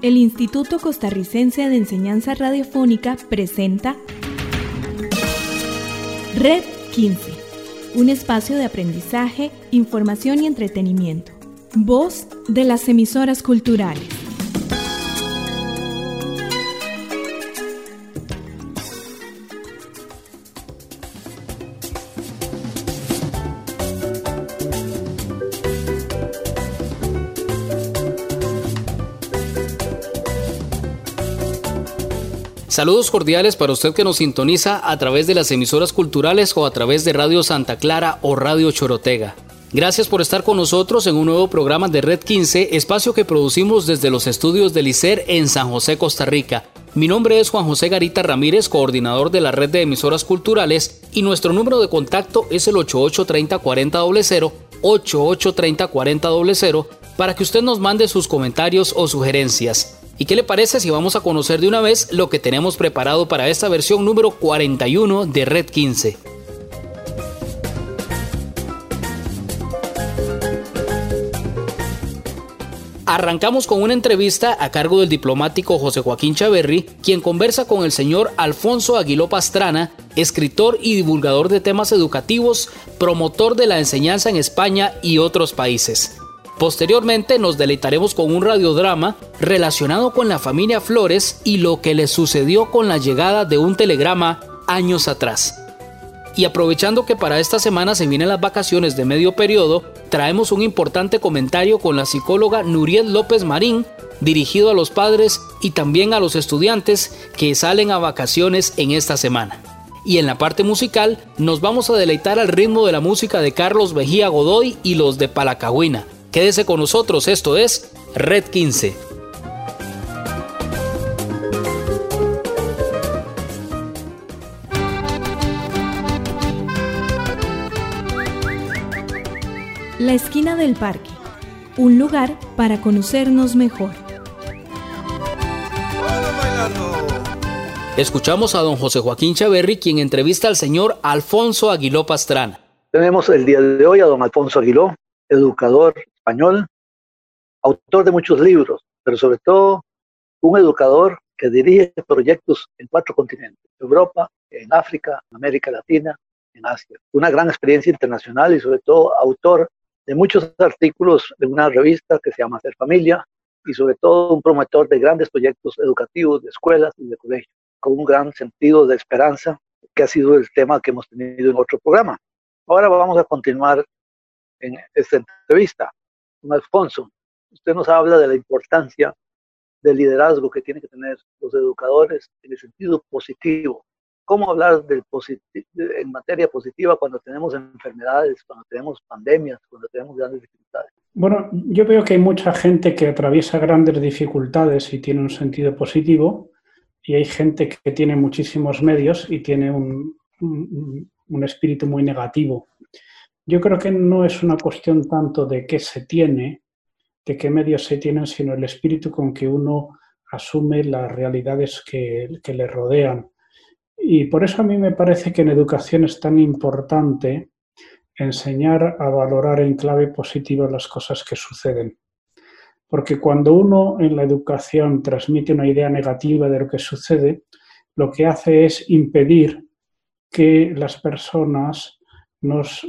El Instituto Costarricense de Enseñanza Radiofónica presenta Red 15, un espacio de aprendizaje, información y entretenimiento. Voz de las emisoras culturales. Saludos cordiales para usted que nos sintoniza a través de las emisoras culturales o a través de Radio Santa Clara o Radio Chorotega. Gracias por estar con nosotros en un nuevo programa de Red 15, espacio que producimos desde los estudios del ICER en San José, Costa Rica. Mi nombre es Juan José Garita Ramírez, coordinador de la red de emisoras culturales, y nuestro número de contacto es el 8830-4000, 8830-4000, para que usted nos mande sus comentarios o sugerencias. ¿Y qué le parece si vamos a conocer de una vez lo que tenemos preparado para esta versión número 41 de Red 15? Arrancamos con una entrevista a cargo del diplomático José Joaquín Chaverri, quien conversa con el señor Alfonso Aguiló Pastrana, escritor y divulgador de temas educativos, promotor de la enseñanza en España y otros países. Posteriormente nos deleitaremos con un radiodrama relacionado con la familia Flores y lo que les sucedió con la llegada de un telegrama años atrás. Y aprovechando que para esta semana se vienen las vacaciones de medio periodo, traemos un importante comentario con la psicóloga Nuriel López Marín, dirigido a los padres y también a los estudiantes que salen a vacaciones en esta semana. Y en la parte musical nos vamos a deleitar al ritmo de la música de Carlos Mejía Godoy y los de Palacagüina. Quédese con nosotros, esto es Red 15. La esquina del parque, un lugar para conocernos mejor. Escuchamos a don José Joaquín Chaverri, quien entrevista al señor Alfonso Aguiló Pastrana. Tenemos el día de hoy a don Alfonso Aguiló, educador español, autor de muchos libros, pero sobre todo un educador que dirige proyectos en 4 continentes: Europa, en África, en América Latina, en Asia. Una gran experiencia internacional y sobre todo autor de muchos artículos de una revista que se llama Ser Familia, y sobre todo un promotor de grandes proyectos educativos de escuelas y de colegios, con un gran sentido de esperanza, que ha sido el tema que hemos tenido en otro programa. Ahora vamos a continuar en esta entrevista. Don Alfonso, usted nos habla de la importancia del liderazgo que tienen que tener los educadores en el sentido positivo. ¿Cómo hablar en materia positiva cuando tenemos enfermedades, cuando tenemos pandemias, cuando tenemos grandes dificultades? Bueno, yo veo que hay mucha gente que atraviesa grandes dificultades y tiene un sentido positivo, y hay gente que tiene muchísimos medios y tiene un espíritu muy negativo. Yo creo que no es una cuestión tanto de qué se tiene, de qué medios se tienen, sino el espíritu con que uno asume las realidades que le rodean. Y por eso a mí me parece que en educación es tan importante enseñar a valorar en clave positiva las cosas que suceden. Porque cuando uno en la educación transmite una idea negativa de lo que sucede, lo que hace es impedir que las personas nos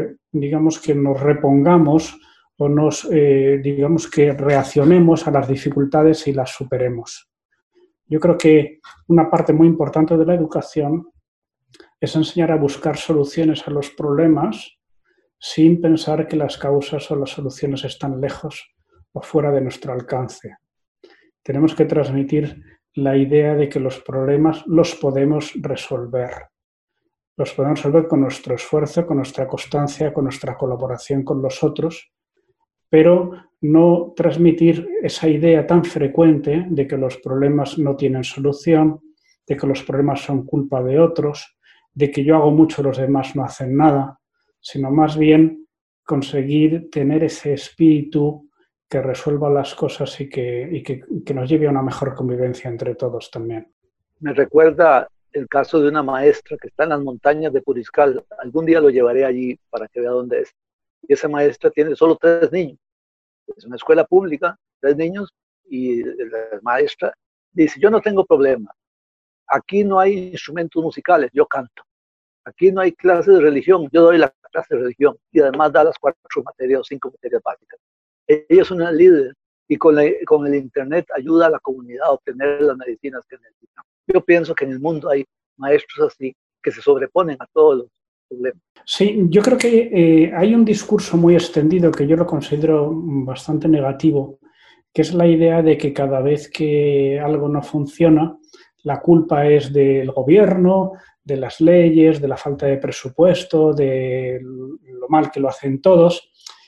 repongamos o digamos que reaccionemos a las dificultades y las superemos. Yo creo que una parte muy importante de la educación es enseñar a buscar soluciones a los problemas sin pensar que las causas o las soluciones están lejos o fuera de nuestro alcance. Tenemos que transmitir la idea de que los problemas los podemos resolver. Los podemos resolver con nuestro esfuerzo, con nuestra constancia, con nuestra colaboración con los otros, pero no transmitir esa idea tan frecuente de que los problemas no tienen solución, de que los problemas son culpa de otros, de que yo hago mucho y los demás no hacen nada, sino más bien conseguir tener ese espíritu que resuelva las cosas y que nos lleve a una mejor convivencia entre todos también. Me recuerda el caso de una maestra que está en las montañas de Puriscal. Algún día lo llevaré allí para que vea dónde es. Y esa maestra tiene solo 3 niños. Es una escuela pública, 3 niños, y la maestra dice, yo no tengo problema, aquí no hay instrumentos musicales, yo canto, aquí no hay clases de religión, yo doy la clase de religión y además da las 4 materias o 5 materias básicas. Ella es una líder y con el internet ayuda a la comunidad a obtener las medicinas que necesitan. Yo pienso que en el mundo hay maestros así que se sobreponen a todos los problemas. Sí, yo creo que hay un discurso muy extendido que yo lo considero bastante negativo, que es la idea de que cada vez que algo no funciona, la culpa es del gobierno, de las leyes, de la falta de presupuesto, de lo mal que lo hacen todos,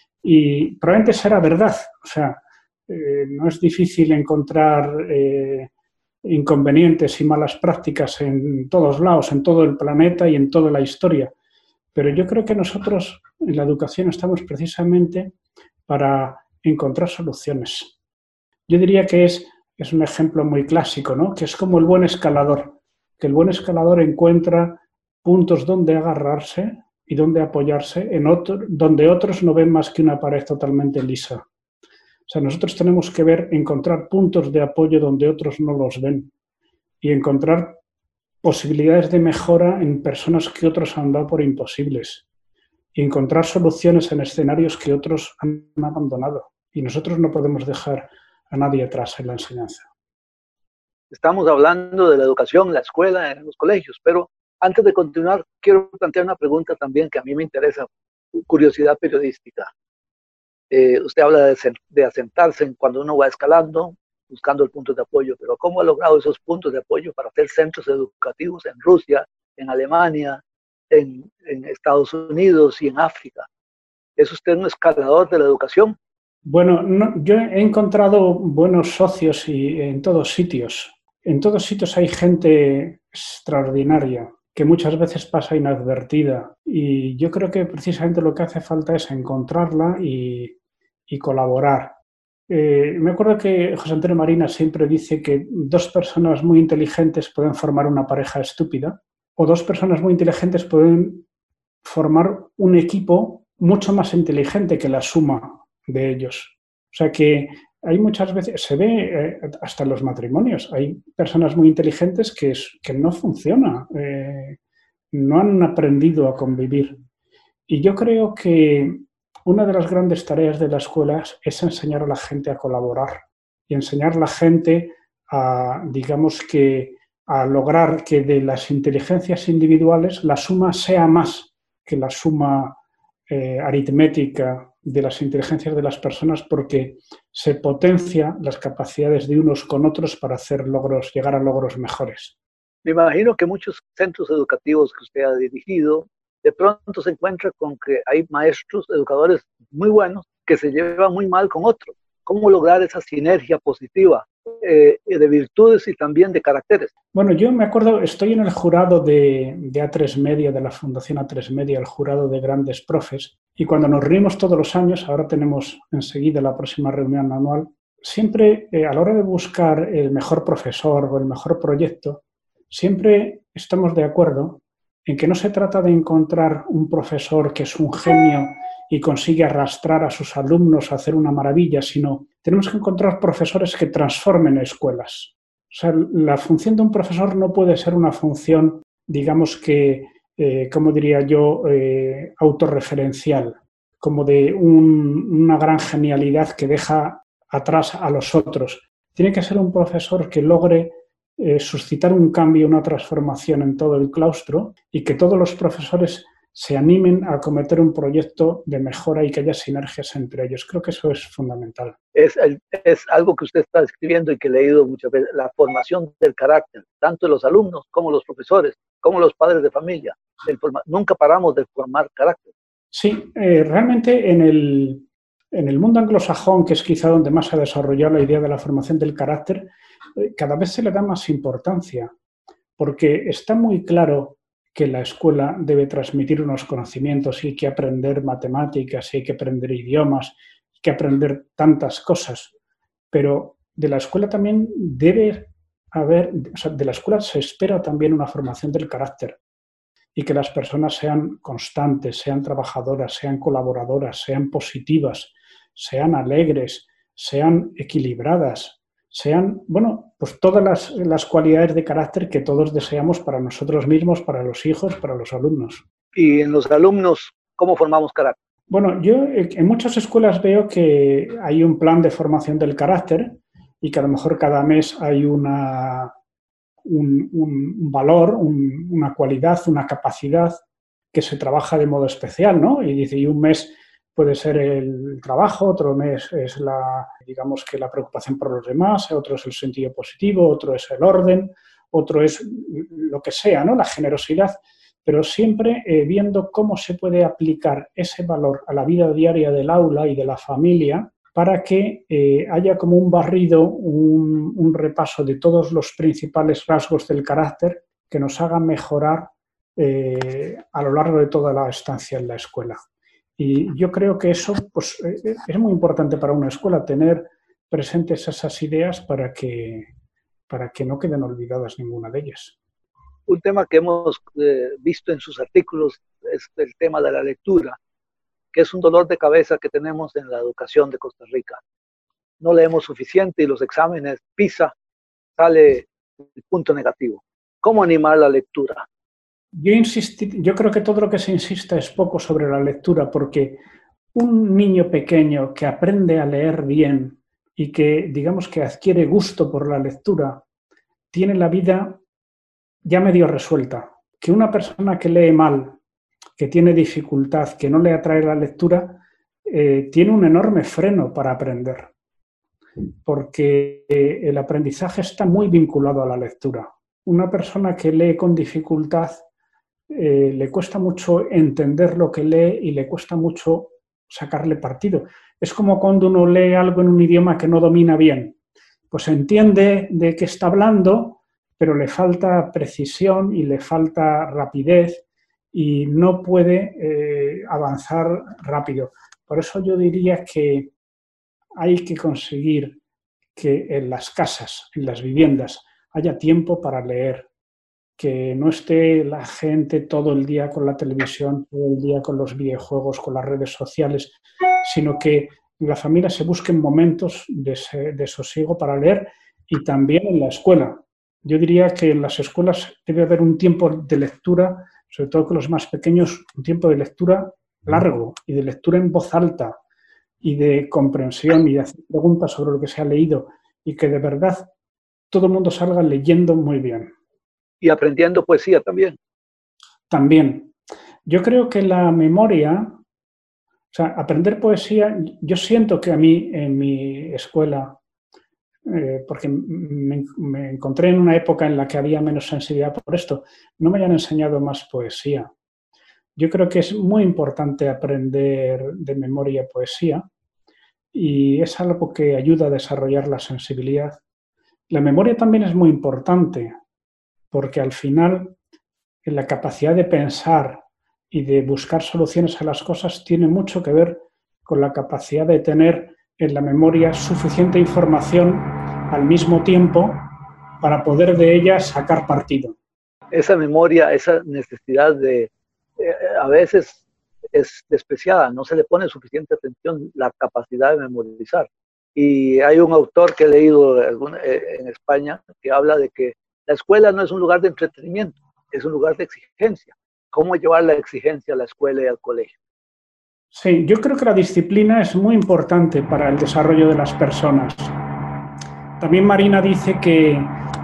y probablemente será verdad. O sea, no es difícil encontrar inconvenientes y malas prácticas en todos lados, en todo el planeta y en toda la historia. Pero yo creo que nosotros en la educación estamos precisamente para encontrar soluciones. Yo diría que es un ejemplo muy clásico, ¿no? Que es como el buen escalador, que el buen escalador encuentra puntos donde agarrarse y donde apoyarse, donde otros no ven más que una pared totalmente lisa. O sea, nosotros tenemos que encontrar puntos de apoyo donde otros no los ven y encontrar posibilidades de mejora en personas que otros han dado por imposibles y encontrar soluciones en escenarios que otros han abandonado. Y nosotros no podemos dejar a nadie atrás en la enseñanza. Estamos hablando de la educación, la escuela, en los colegios, pero antes de continuar, quiero plantear una pregunta también que a mí me interesa, curiosidad periodística. Usted habla de asentarse cuando uno va escalando, buscando el punto de apoyo, pero ¿cómo ha logrado esos puntos de apoyo para hacer centros educativos en Rusia, en Alemania, en Estados Unidos y en África? ¿Es usted un escalador de la educación? Bueno, no, yo he encontrado buenos socios y en todos sitios. En todos sitios hay gente extraordinaria que muchas veces pasa inadvertida y yo creo que precisamente lo que hace falta es encontrarla y colaborar. Me acuerdo que José Antonio Marina siempre dice que 2 personas muy inteligentes pueden formar una pareja estúpida o 2 personas muy inteligentes pueden formar un equipo mucho más inteligente que la suma de ellos. O sea que hay muchas veces, se ve hasta en los matrimonios, hay personas muy inteligentes que no funcionan, no han aprendido a convivir. Y yo creo que una de las grandes tareas de las escuelas es enseñar a la gente a colaborar y enseñar a la gente a, digamos que, a lograr que de las inteligencias individuales la suma sea más que la suma aritmética de las inteligencias de las personas, porque se potencia las capacidades de unos con otros para llegar a logros mejores. Me imagino que muchos centros educativos que usted ha dirigido, de pronto se encuentra con que hay maestros, educadores muy buenos que se llevan muy mal con otros. ¿Cómo lograr esa sinergia positiva de virtudes y también de caracteres? Bueno, yo me acuerdo, estoy en el jurado de A3 Media, de la Fundación A3 Media, el jurado de grandes profes, y cuando nos reunimos todos los años, ahora tenemos enseguida la próxima reunión anual, siempre a la hora de buscar el mejor profesor o el mejor proyecto, siempre estamos de acuerdo en que no se trata de encontrar un profesor que es un genio y consigue arrastrar a sus alumnos a hacer una maravilla, sino tenemos que encontrar profesores que transformen escuelas. O sea, la función de un profesor no puede ser una función, digamos que, como diría yo, autorreferencial, como de una gran genialidad que deja atrás a los otros. Tiene que ser un profesor que logre suscitar un cambio, una transformación en todo el claustro y que todos los profesores se animen a acometer un proyecto de mejora y que haya sinergias entre ellos. Creo que eso es fundamental. Es algo que usted está escribiendo y que he leído muchas veces, la formación del carácter, tanto de los alumnos como los profesores, como los padres de familia. Nunca paramos de formar carácter. Sí, realmente en el mundo anglosajón, que es quizá donde más se ha desarrollado la idea de la formación del carácter, cada vez se le da más importancia, porque está muy claro que la escuela debe transmitir unos conocimientos y hay que aprender matemáticas, y hay que aprender idiomas, hay que aprender tantas cosas, pero de la escuela también debe haber, o sea, de la escuela se espera también una formación del carácter y que las personas sean constantes, sean trabajadoras, sean colaboradoras, sean positivas, sean alegres, sean equilibradas. sean, bueno, pues todas las cualidades de carácter que todos deseamos para nosotros mismos, para los hijos, para los alumnos. Y en los alumnos, ¿cómo formamos carácter? Bueno, yo en muchas escuelas veo que hay un plan de formación del carácter y que a lo mejor cada mes hay un valor, una cualidad, una capacidad que se trabaja de modo especial, ¿no? Y dice, y un mes puede ser el trabajo, otro mes es digamos que la preocupación por los demás, otro es el sentido positivo, otro es el orden, otro es lo que sea, ¿no? La generosidad, pero siempre viendo cómo se puede aplicar ese valor a la vida diaria del aula y de la familia para que haya como un barrido, un repaso de todos los principales rasgos del carácter que nos haga mejorar a lo largo de toda la estancia en la escuela. Y yo creo que eso pues, es muy importante para una escuela, tener presentes esas ideas para que no queden olvidadas ninguna de ellas. Un tema que hemos visto en sus artículos es el tema de la lectura, que es un dolor de cabeza que tenemos en la educación de Costa Rica. No leemos suficiente y los exámenes PISA sale el punto negativo. ¿Cómo animar la lectura? Yo creo que todo lo que se insista es poco sobre la lectura, porque un niño pequeño que aprende a leer bien y que, digamos, que adquiere gusto por la lectura, tiene la vida ya medio resuelta. Que una persona que lee mal, que tiene dificultad, que no le atrae la lectura, tiene un enorme freno para aprender, porque el aprendizaje está muy vinculado a la lectura. Una persona que lee con dificultad le cuesta mucho entender lo que lee y le cuesta mucho sacarle partido. Es como cuando uno lee algo en un idioma que no domina bien. Pues entiende de qué está hablando, pero le falta precisión y le falta rapidez y no puede avanzar rápido. Por eso yo diría que hay que conseguir que en las casas, en las viviendas, haya tiempo para leer, que no esté la gente todo el día con la televisión, todo el día con los videojuegos, con las redes sociales, sino que en la familia se busquen momentos de sosiego para leer y también en la escuela. Yo diría que en las escuelas debe haber un tiempo de lectura, sobre todo con los más pequeños, un tiempo de lectura largo y de lectura en voz alta y de comprensión y de hacer preguntas sobre lo que se ha leído y que de verdad todo el mundo salga leyendo muy bien. Y aprendiendo poesía también. También. Yo creo que la memoria, o sea, aprender poesía, yo siento que a mí en mi escuela, porque me encontré en una época en la que había menos sensibilidad por esto, no me hayan enseñado más poesía. Yo creo que es muy importante aprender de memoria poesía y es algo que ayuda a desarrollar la sensibilidad. La memoria también es muy importante porque al final la capacidad de pensar y de buscar soluciones a las cosas tiene mucho que ver con la capacidad de tener en la memoria suficiente información al mismo tiempo para poder de ella sacar partido. Esa memoria, esa necesidad de, a veces es despreciada, no se le pone suficiente atención la capacidad de memorizar. Y hay un autor que he leído en España que habla de que la escuela no es un lugar de entretenimiento, es un lugar de exigencia. ¿Cómo llevar la exigencia a la escuela y al colegio? Sí, yo creo que la disciplina es muy importante para el desarrollo de las personas. También Marina dice que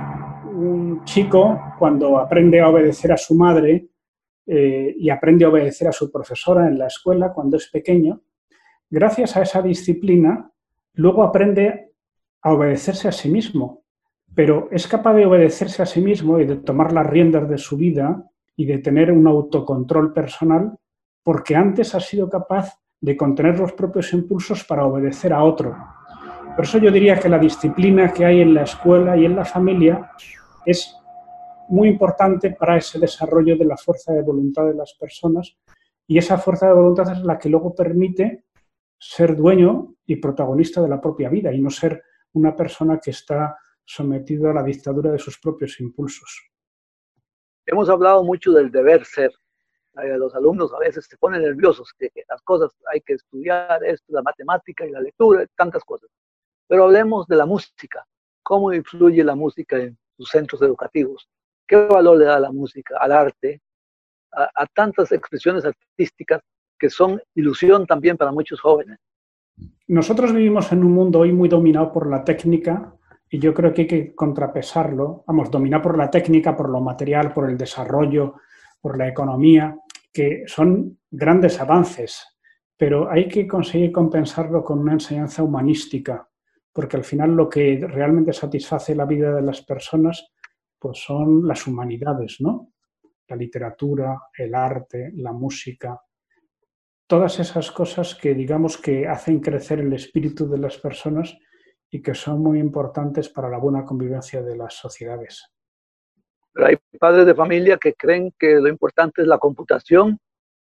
un chico, cuando aprende a obedecer a su madre y aprende a obedecer a su profesora en la escuela cuando es pequeño, gracias a esa disciplina, luego aprende a obedecerse a sí mismo, pero es capaz de obedecerse a sí mismo y de tomar las riendas de su vida y de tener un autocontrol personal porque antes ha sido capaz de contener los propios impulsos para obedecer a otro. Por eso yo diría que la disciplina que hay en la escuela y en la familia es muy importante para ese desarrollo de la fuerza de voluntad de las personas y esa fuerza de voluntad es la que luego permite ser dueño y protagonista de la propia vida y no ser una persona que está sometido a la dictadura de sus propios impulsos. Hemos hablado mucho del deber ser. Los alumnos a veces se ponen nerviosos, que las cosas hay que estudiar, esto, la matemática y la lectura, tantas cosas. Pero hablemos de la música. cómo influye la música en sus centros educativos. ¿Qué valor le da a la música, al arte, a tantas expresiones artísticas que son ilusión también para muchos jóvenes? Nosotros vivimos en un mundo hoy muy dominado por la técnica y yo creo que hay que contrapesarlo, dominado por la técnica, por lo material, por el desarrollo, por la economía, que son grandes avances, pero hay que conseguir compensarlo con una enseñanza humanística, porque al final lo que realmente satisface la vida de las personas pues son las humanidades, ¿no? La literatura, el arte, la música, todas esas cosas que digamos que hacen crecer el espíritu de las personas y que son muy importantes para la buena convivencia de las sociedades. Pero hay padres de familia que creen que lo importante es la computación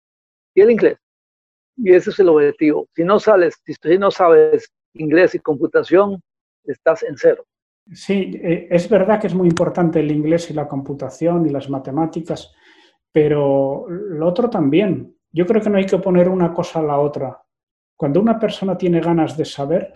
y el inglés. Y ese es el objetivo. Si no sabes inglés y computación, estás en cero. Sí, es verdad que es muy importante el inglés y la computación y las matemáticas, pero lo otro también. Yo creo que no hay que poner una cosa a la otra. Cuando una persona tiene ganas de saber,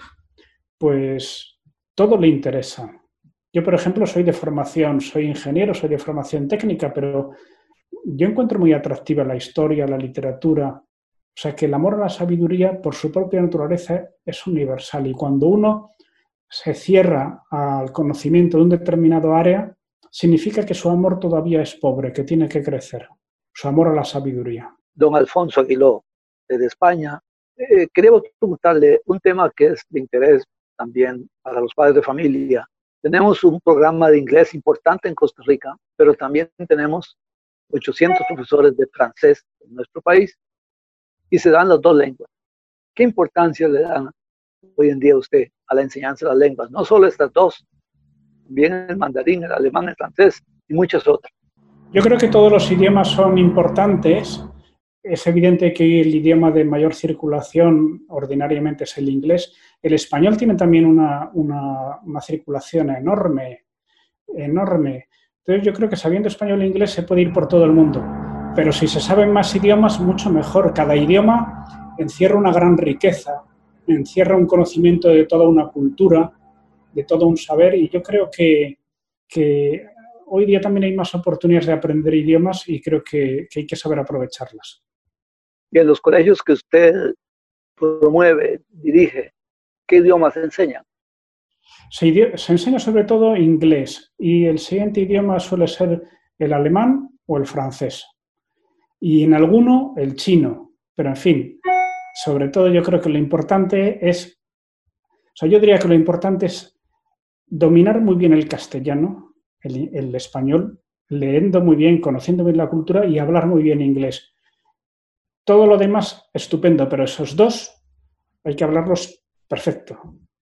pues todo le interesa. Yo, por ejemplo, soy ingeniero, soy de formación técnica, pero yo encuentro muy atractiva la historia, la literatura. O sea, que el amor a la sabiduría, por su propia naturaleza, es universal. Y cuando uno se cierra al conocimiento de un determinado área, significa que su amor todavía es pobre, que tiene que crecer. Su amor a la sabiduría. Don Alfonso Aguiló, desde España, quería preguntarle un tema que es de interés también para los padres de familia. Tenemos un programa de inglés importante en Costa Rica, pero también tenemos 800 profesores de francés en nuestro país y se dan las dos lenguas. ¿Qué importancia le dan hoy en día usted a la enseñanza de las lenguas? No solo estas dos, también el mandarín, el alemán, el francés y muchas otras. Yo creo que todos los idiomas son importantes. Es evidente que el idioma de mayor circulación ordinariamente es el inglés. El español tiene también una circulación enorme. Entonces yo creo que sabiendo español e inglés se puede ir por todo el mundo. Pero si se saben más idiomas, mucho mejor. Cada idioma encierra una gran riqueza, encierra un conocimiento de toda una cultura, de todo un saber, y yo creo que hoy día también hay más oportunidades de aprender idiomas y creo que hay que saber aprovecharlas. Y en los colegios que usted promueve, dirige, ¿qué idiomas se enseñan? Se enseña sobre todo inglés y el siguiente idioma suele ser el alemán o el francés. Y en alguno el chino, pero en fin, sobre todo yo creo que lo importante es, yo diría que lo importante es dominar muy bien el castellano, el español, leyendo muy bien, conociendo bien la cultura y hablar muy bien inglés. Todo lo demás, estupendo, pero esos dos hay que hablarlos perfecto.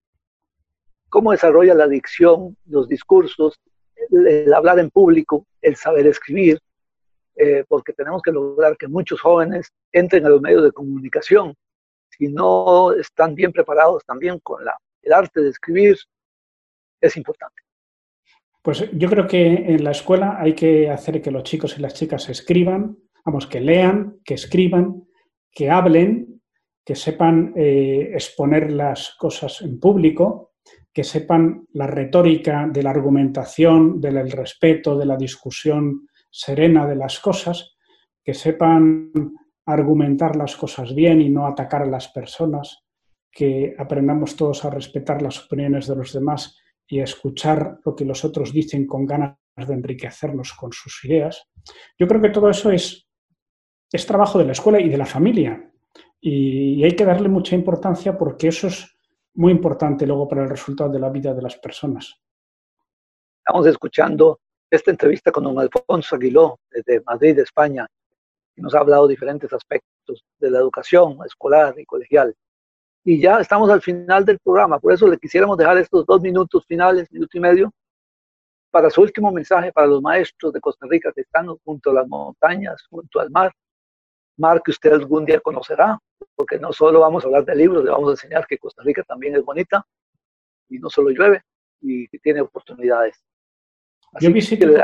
¿Cómo desarrolla la dicción, los discursos, el hablar en público, el saber escribir? Porque tenemos que lograr que muchos jóvenes entren a los medios de comunicación. Si no están bien preparados también con el arte de escribir, es importante. Pues yo creo que en la escuela hay que hacer que los chicos y las chicas escriban, que lean, que escriban, que hablen, que sepan exponer las cosas en público, que sepan la retórica de la argumentación, del respeto, de la discusión serena de las cosas, que sepan argumentar las cosas bien y no atacar a las personas, que aprendamos todos a respetar las opiniones de los demás y a escuchar lo que los otros dicen con ganas de enriquecernos con sus ideas. Yo creo que todo eso es trabajo de la escuela y de la familia y hay que darle mucha importancia porque eso es muy importante luego para el resultado de la vida de las personas. Estamos escuchando esta entrevista con don Alfonso Aguiló desde Madrid, España, que nos ha hablado de diferentes aspectos de la educación escolar y colegial. Y ya estamos al final del programa, por eso le quisiéramos dejar estos 2 minutos finales, minuto y medio, para su último mensaje para los maestros de Costa Rica que están junto a las montañas, junto al mar que usted algún día conocerá, porque no solo vamos a hablar de libros, le vamos a enseñar que Costa Rica también es bonita y no solo llueve y que tiene oportunidades. Yo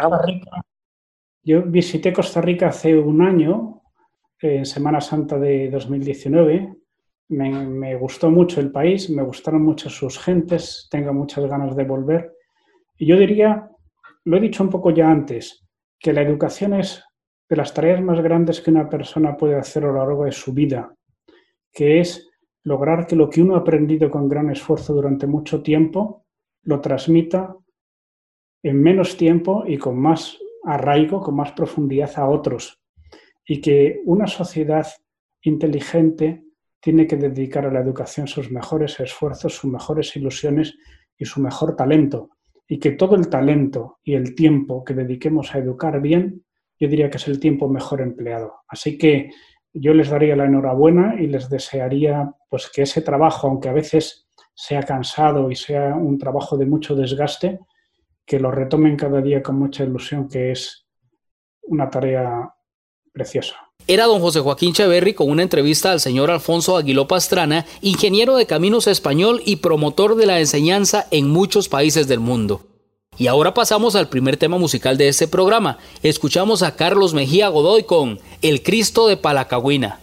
visité Costa Rica hace un año, en Semana Santa de 2019. Me gustó mucho el país, me gustaron mucho sus gentes, tengo muchas ganas de volver Y yo diría, lo he dicho un poco ya antes, que la educación es de las tareas más grandes que una persona puede hacer a lo largo de su vida, que es lograr que lo que uno ha aprendido con gran esfuerzo durante mucho tiempo lo transmita en menos tiempo y con más arraigo, con más profundidad a otros. Y que una sociedad inteligente tiene que dedicar a la educación sus mejores esfuerzos, sus mejores ilusiones y su mejor talento. Y que todo el talento y el tiempo que dediquemos a educar bien, yo diría que es el tiempo mejor empleado. Así que yo les daría la enhorabuena y les desearía pues, que ese trabajo, aunque a veces sea cansado y sea un trabajo de mucho desgaste, que lo retomen cada día con mucha ilusión, que es una tarea preciosa. Era don José Joaquín Chaverri con una entrevista al señor Alfonso Aguiló Pastrana, ingeniero de caminos español y promotor de la enseñanza en muchos países del mundo. Y ahora pasamos al primer tema musical de este programa. Escuchamos a Carlos Mejía Godoy con El Cristo de Palacagüina.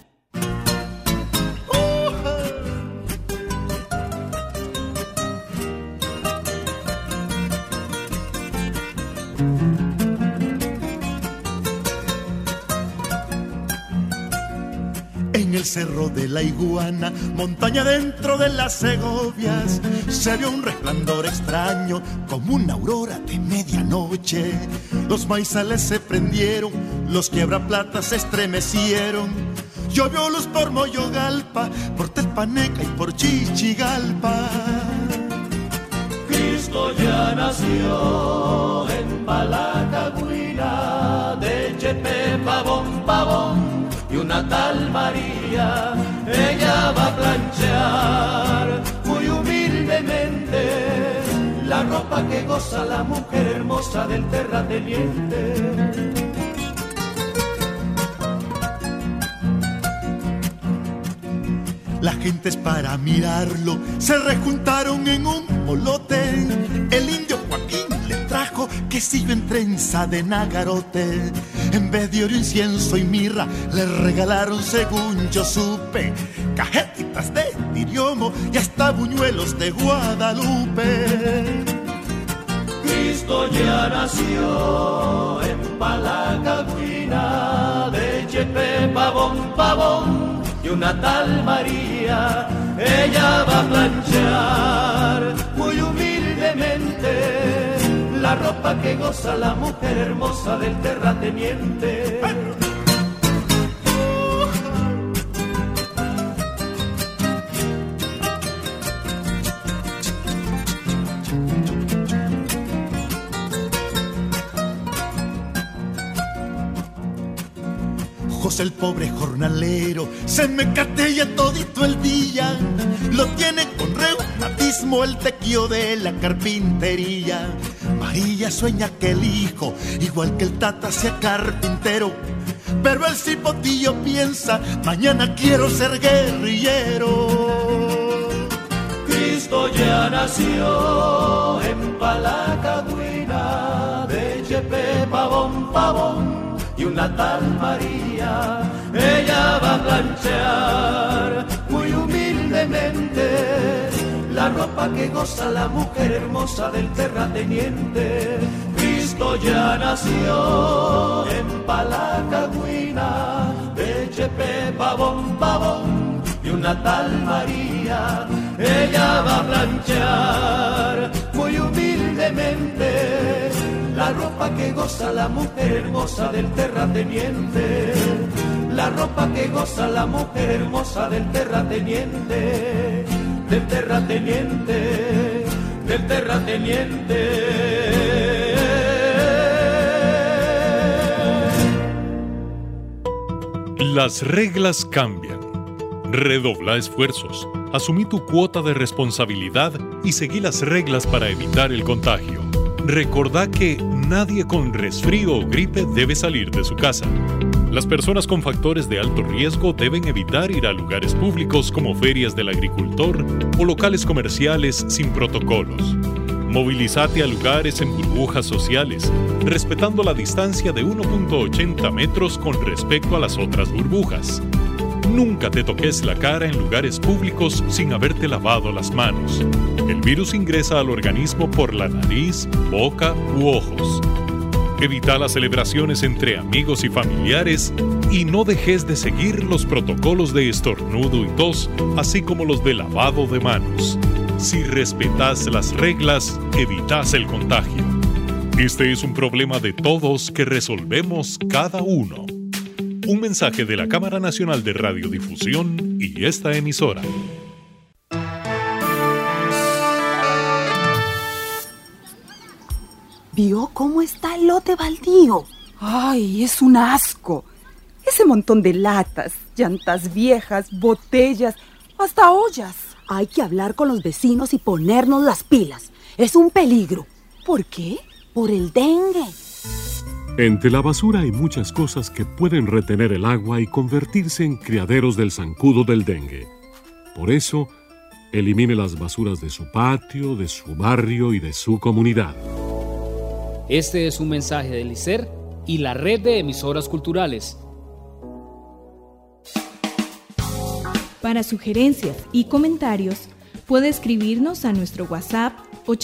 En el Cerro de la Iguana, montaña dentro de las Segovias, se vio un resplandor extraño como una aurora de medianoche. Los maizales se prendieron, los quiebraplatas se estremecieron. Llovió luz por Moyogalpa, por Telpaneca y por Chichigalpa. Cristo ya nació en Palacagüina, de Chepe Pavón Pavón y una tal María. Ella va a planchar muy humildemente la ropa que goza la mujer hermosa del terrateniente. Las gentes para mirarlo se rejuntaron en un molote. El indio Joaquín le trajo quesillo en trenza de nagarote. En vez de oro, incienso y mirra le regalaron, según yo supe, cajetitas de tiriomo y hasta buñuelos de Guadalupe. Cristo ya nació en Palacagüina, de Chepe Pavón Pavón y una tal María. Ella va a planchar muy humildemente la ropa que goza la mujer hermosa del terrateniente. José el pobre jornalero se me catella todito el día. Lo tiene con reumatismo el tequio de la carpintería. María sueña que el hijo, igual que el tata, sea carpintero. Pero el cipotillo piensa, mañana quiero ser guerrillero. Cristo ya nació en Palacagüina, de Chepe Pavón Pavón y una tal María. Ella va a planchar muy humildemente la ropa que goza la mujer hermosa del terrateniente. Cristo ya nació en Palacagüina, de Chepe Pavón Pavón y una tal María. Ella va a planchar muy humildemente la ropa que goza la mujer hermosa del terrateniente. La ropa que goza la mujer hermosa del terrateniente. Del terrateniente, del terrateniente. Las reglas cambian. Redobla esfuerzos, asumí tu cuota de responsabilidad y seguí las reglas para evitar el contagio. Recordá que nadie con resfrío o gripe debe salir de su casa. Las personas con factores de alto riesgo deben evitar ir a lugares públicos como ferias del agricultor o locales comerciales sin protocolos. Movilízate a lugares en burbujas sociales, respetando la distancia de 1.80 metros con respecto a las otras burbujas. Nunca te toques la cara en lugares públicos sin haberte lavado las manos. El virus ingresa al organismo por la nariz, boca u ojos. Evita las celebraciones entre amigos y familiares y no dejes de seguir los protocolos de estornudo y tos, así como los de lavado de manos. Si respetas las reglas, evitas el contagio. Este es un problema de todos que resolvemos cada uno. Un mensaje de la Cámara Nacional de Radiodifusión y esta emisora. ¿Vio cómo está el lote baldío? ¡Ay, es un asco! Ese montón de latas, llantas viejas, botellas, hasta ollas. Hay que hablar con los vecinos y ponernos las pilas. Es un peligro. ¿Por qué? Por el dengue. Entre la basura hay muchas cosas que pueden retener el agua y convertirse en criaderos del zancudo del dengue. Por eso, elimine las basuras de su patio, de su barrio y de su comunidad. Este es un mensaje del ICER y la red de emisoras culturales. Para sugerencias y comentarios, puede escribirnos a nuestro WhatsApp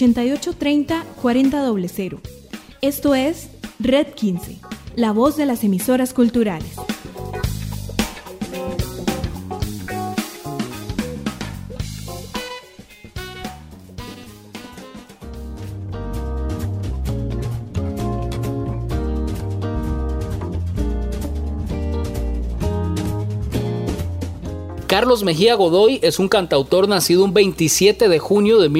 8830-4000. Esto es Red 15, la voz de las emisoras culturales. Carlos Mejía Godoy es un cantautor nacido un 27 de junio de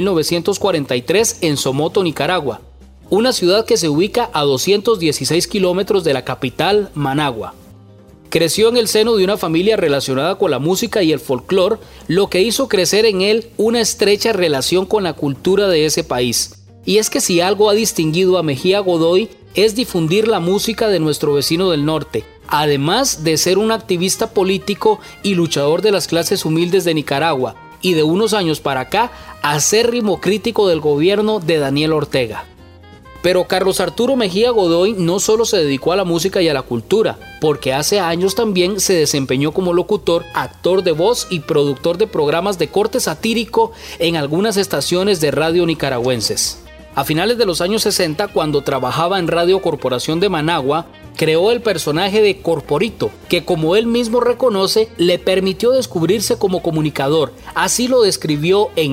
1943 en Somoto, Nicaragua, una ciudad que se ubica a 216 kilómetros de la capital, Managua. Creció en el seno de una familia relacionada con la música y el folclore, lo que hizo crecer en él una estrecha relación con la cultura de ese país. Y es que si algo ha distinguido a Mejía Godoy es difundir la música de nuestro vecino del norte, además de ser un activista político y luchador de las clases humildes de Nicaragua, y de unos años para acá, acérrimo crítico del gobierno de Daniel Ortega. Pero Carlos Arturo Mejía Godoy no solo se dedicó a la música y a la cultura, porque hace años también se desempeñó como locutor, actor de voz y productor de programas de corte satírico en algunas estaciones de radio nicaragüenses. A finales de los años 60, cuando trabajaba en Radio Corporación de Managua, creó el personaje de Corporito, que como él mismo reconoce, le permitió descubrirse como comunicador. Así lo describió en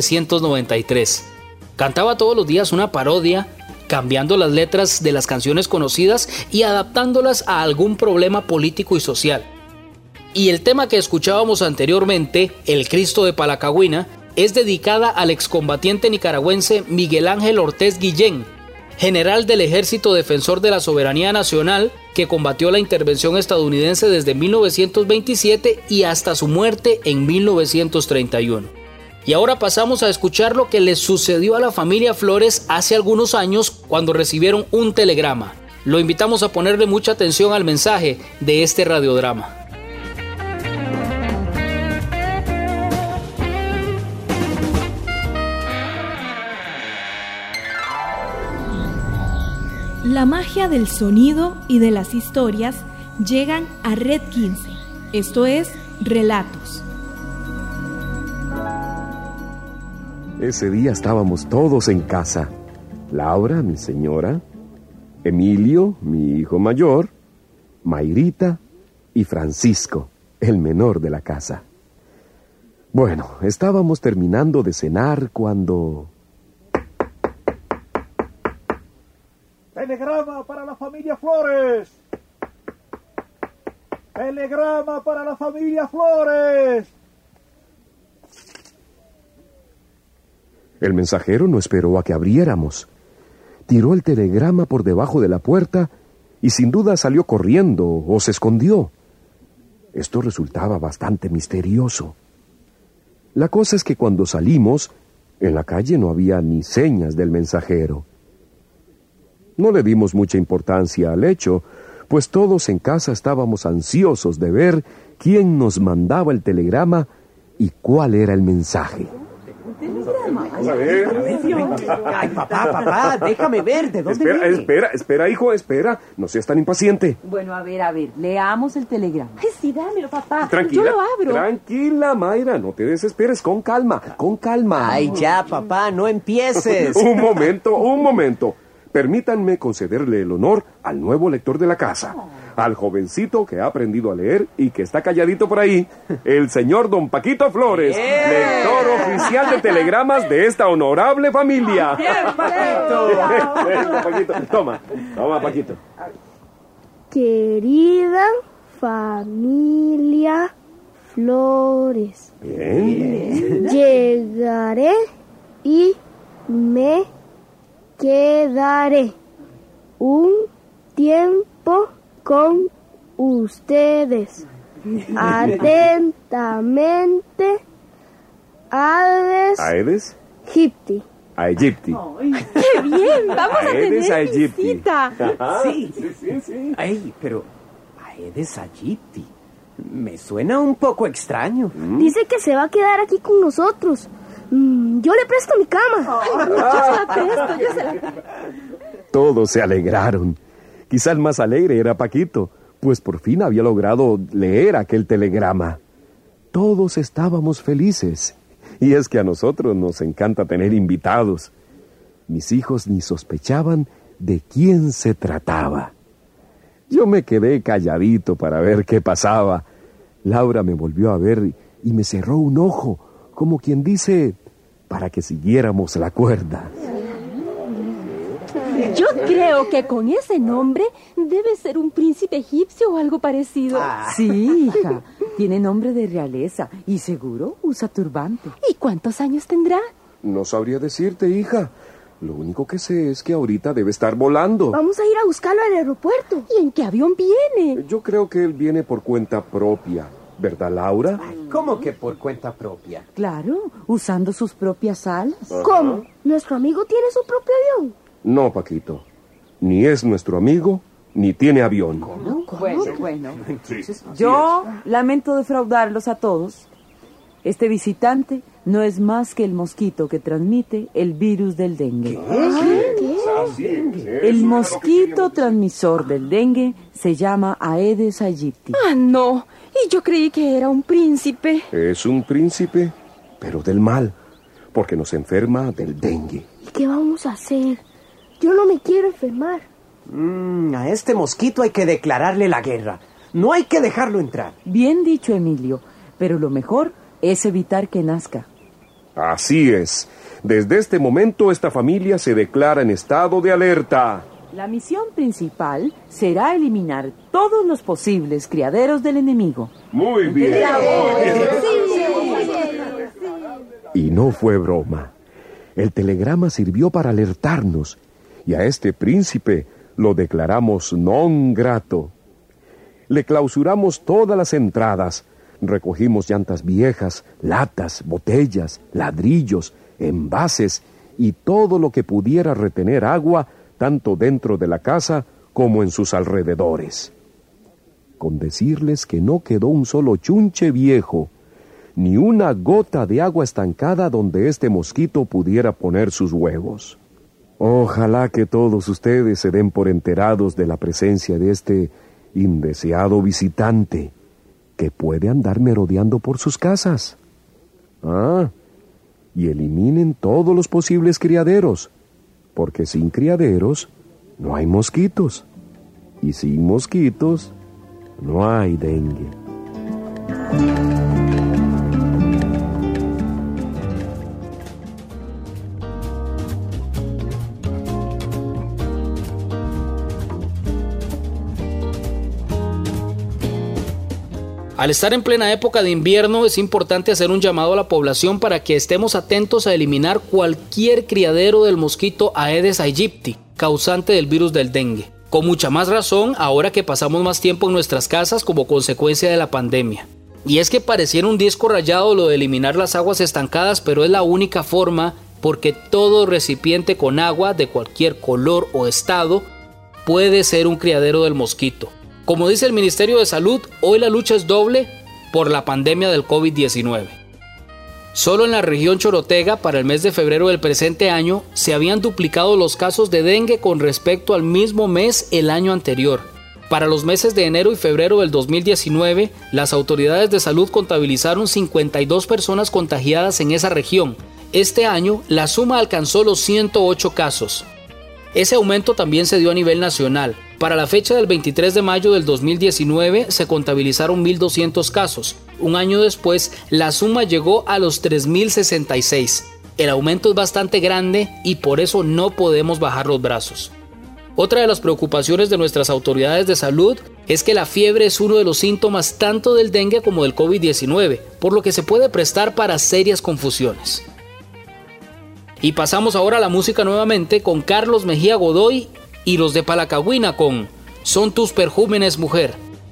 1993. Cantaba todos los días una parodia, cambiando las letras de las canciones conocidas y adaptándolas a algún problema político y social. Y el tema que escuchábamos anteriormente, El Cristo de Palacagüina, es dedicada al excombatiente nicaragüense Miguel Ángel Ortiz Guillén, general del Ejército Defensor de la Soberanía Nacional, que combatió la intervención estadounidense desde 1927 y hasta su muerte en 1931. Y ahora pasamos a escuchar lo que le sucedió a la familia Flores hace algunos años cuando recibieron un telegrama. Lo invitamos a ponerle mucha atención al mensaje de este radiodrama. La magia del sonido y de las historias llegan a Red 15. Esto es Relatos. Ese día estábamos todos en casa. Laura, mi señora, Emilio, mi hijo mayor, Mayrita y Francisco, el menor de la casa. Bueno, estábamos terminando de cenar cuando... ¡Telegrama para la familia Flores! ¡Telegrama para la familia Flores! El mensajero no esperó a que abriéramos. Tiró el telegrama por debajo de la puerta y sin duda salió corriendo o se escondió. Esto resultaba bastante misterioso. La cosa es que cuando salimos, en la calle no había ni señas del mensajero. No le dimos mucha importancia al hecho, pues todos en casa estábamos ansiosos de ver quién nos mandaba el telegrama y cuál era el mensaje. telegrama. A ver. Ay, papá, déjame ver, ¿de dónde viene? Espera, hijo, espera. No seas tan impaciente. Bueno, a ver, leamos el telegrama. Ay, sí, dámelo, papá. Tranquila, yo lo abro. Tranquila, Mayra, no te desesperes, con calma. Ay, ya, papá, no empieces. Un momento. Permítanme concederle el honor al nuevo lector de la casa, al jovencito que ha aprendido a leer y que está calladito por ahí, el señor don Paquito Flores, lector oficial de telegramas de esta honorable familia. ¡Bien, Paquito! Paquito, toma, Paquito. Querida familia Flores, Bien. Llegaré y me quedaré un tiempo con ustedes. Atentamente, ¿Aedes? Gipti. A Egipti. ¡Qué bien! ¡Vamos a Aedes a tener Egipti. visita! Sí. Ay, pero Aedes aegypti. Me suena un poco extraño. Dice que se va a quedar aquí con nosotros. Yo le presto mi cama. Yo se la presto. Todos se alegraron. Quizá el más alegre era Paquito, pues por fin había logrado leer aquel telegrama. Todos estábamos felices. Y es que a nosotros nos encanta tener invitados. Mis hijos ni sospechaban de quién se trataba. Yo me quedé calladito para ver qué pasaba. Laura me volvió a ver y me cerró un ojo, como quien dice, para que siguiéramos la cuerda. Yo creo que con ese nombre debe ser un príncipe egipcio o algo parecido. Sí, hija, tiene nombre de realeza y seguro usa turbante. ¿Y cuántos años tendrá? No sabría decirte, hija. Lo único que sé es que ahorita debe estar volando. Vamos a ir a buscarlo al aeropuerto. ¿Y en qué avión viene? Yo creo que él viene por cuenta propia. ¿Verdad, Laura? ¿Cómo que por cuenta propia? Claro, usando sus propias alas. ¿Cómo? ¿Nuestro amigo tiene su propio avión? No, Paquito. Ni es nuestro amigo, ni tiene avión. ¿Cómo? Bueno. Yo lamento defraudarlos a todos. Este visitante no es más que el mosquito que transmite el virus del dengue. El mosquito transmisor del dengue se llama Aedes aegypti. No. Y yo creí que era un príncipe. Es un príncipe, pero del mal, porque nos enferma del dengue. ¿Y qué vamos a hacer? Yo no me quiero enfermar. A este mosquito hay que declararle la guerra. No hay que dejarlo entrar. Bien dicho, Emilio, pero lo mejor es evitar que nazca. Así es. Desde este momento esta familia se declara en estado de alerta. La misión principal será eliminar todos los posibles criaderos del enemigo. Muy bien. Y no fue broma. El telegrama sirvió para alertarnos, y a este príncipe lo declaramos non grato. Le clausuramos todas las entradas, recogimos llantas viejas, latas, botellas, ladrillos, envases y todo lo que pudiera retener agua tanto dentro de la casa como en sus alrededores. Con decirles que no quedó un solo chunche viejo, ni una gota de agua estancada donde este mosquito pudiera poner sus huevos. Ojalá que todos ustedes se den por enterados de la presencia de este indeseado visitante que puede andar merodeando por sus casas. Y eliminen todos los posibles criaderos, porque sin criaderos no hay mosquitos, y sin mosquitos no hay dengue. Al estar en plena época de invierno es importante hacer un llamado a la población para que estemos atentos a eliminar cualquier criadero del mosquito Aedes aegypti, causante del virus del dengue. Con mucha más razón ahora que pasamos más tiempo en nuestras casas como consecuencia de la pandemia. Y es que pareciera un disco rayado lo de eliminar las aguas estancadas, pero es la única forma, porque todo recipiente con agua de cualquier color o estado puede ser un criadero del mosquito. Como dice el Ministerio de Salud, hoy la lucha es doble por la pandemia del COVID-19. Solo en la región Chorotega, para el mes de febrero del presente año, se habían duplicado los casos de dengue con respecto al mismo mes el año anterior. Para los meses de enero y febrero del 2019, las autoridades de salud contabilizaron 52 personas contagiadas en esa región. Este año, la suma alcanzó los 108 casos. Ese aumento también se dio a nivel nacional. Para la fecha del 23 de mayo del 2019 se contabilizaron 1.200 casos. Un año después, la suma llegó a los 3.066. El aumento es bastante grande y por eso no podemos bajar los brazos. Otra de las preocupaciones de nuestras autoridades de salud es que la fiebre es uno de los síntomas tanto del dengue como del COVID-19, por lo que se puede prestar para serias confusiones. Y pasamos ahora a la música nuevamente con Carlos Mejía Godoy y los de Palacagüina con Son tus perjúmenes, mujer.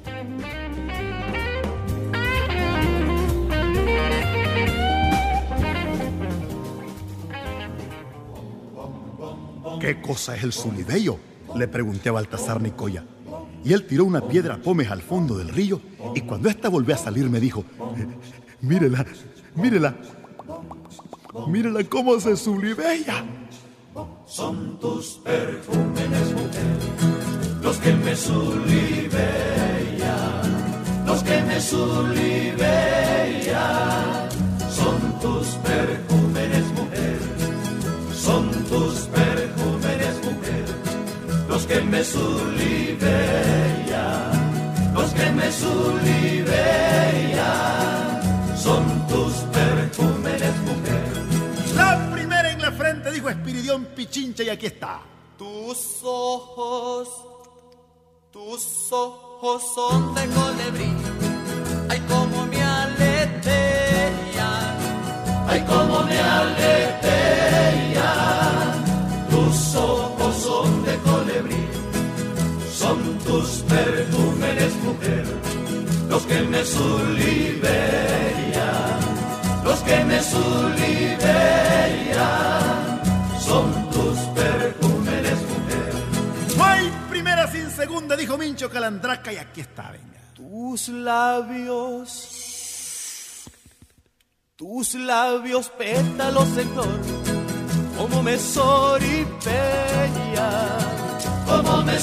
¿Qué cosa es el zulibeyo?, le pregunté a Baltasar Nicoya. Y él tiró una piedra pómez al fondo del río y cuando ésta volvió a salir me dijo: mírela, mírela, mírela cómo se zulibella. Son tus perjúmenes, mujer, los que me zulibellan, los que me zulibellan. Son tus perjúmenes, mujer, son tus perjúmenes, mujer, los que me zulibellan, los que me zulibellan. Son tus perjúmenes, mujer. La primera en la frente dijo Espiridión Pichincha y aquí está. Tus ojos son de colibrí. Ay, cómo me aletean, ay, cómo me aletean. Tus ojos son de colibrí, son tus perjúmenes, mujer, los que me zulibellan, los que me zulibellan. Son tus perjúmenes, mujer. No hay primera sin segunda, dijo Mincho Calandraca y aquí está, venga. Tus labios pétalos en flor, como me soripellan, como me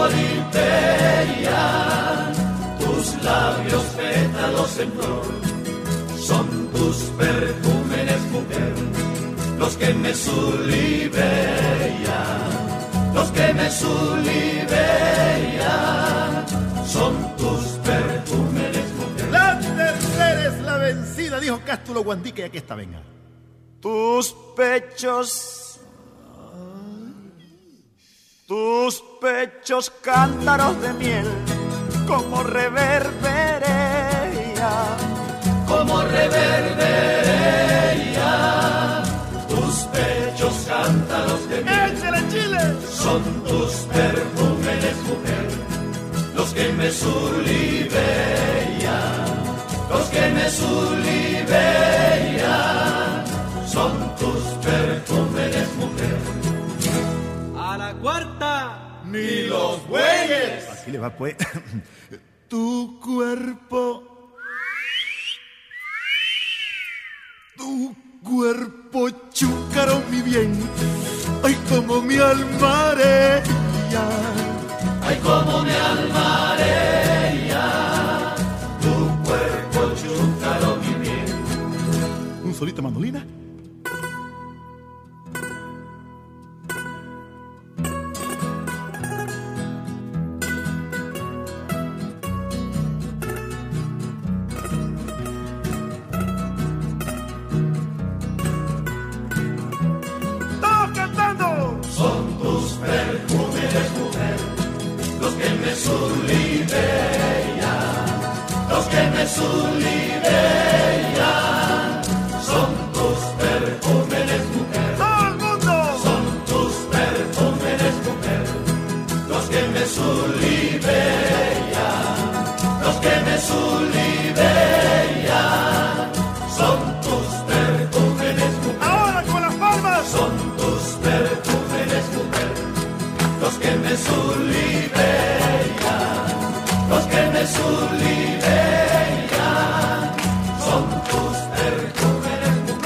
soripellan. Tus labios pétalos en flor, son tus perjúmenes, mujer, los que me zulibellan, los que me zulibellan. Son tus perjúmenes, mujer. La tercera es la vencida, dijo Cástulo Guandique y aquí está, venga. Tus pechos cántaros de miel, como reverberea, como reverberea. Tus pechos cántaros de miel, ¡échale Chile! Son tus perjúmenes, mujer, los que me zulibellan, los que me zulibellan. Son tus perjúmenes, mujer. A la cuarta, ni los bueyes. Aquí le va pues. Tu cuerpo chúcaro, mi bien. Ay, como mi almarella, ay, como me almarea. Tu cuerpo chúcaro, mi bien. Un solito mandolina. ¡Todos cantando! Son tus perjúmenes, mujer, los que me zulibellan, los que me zulibellan. Son tus perjúmenes, mujer. ¡Todo el mundo! Son tus perjúmenes, mujer, los que me zulibellan, los que me zulibellan. Son tus perjúmenes, mujer. ¡Ahora con las palmas! Son tus perjúmenes, mujer, los que me zulibellan, los que me zulibellan. Son tus perjúmenes, mujer.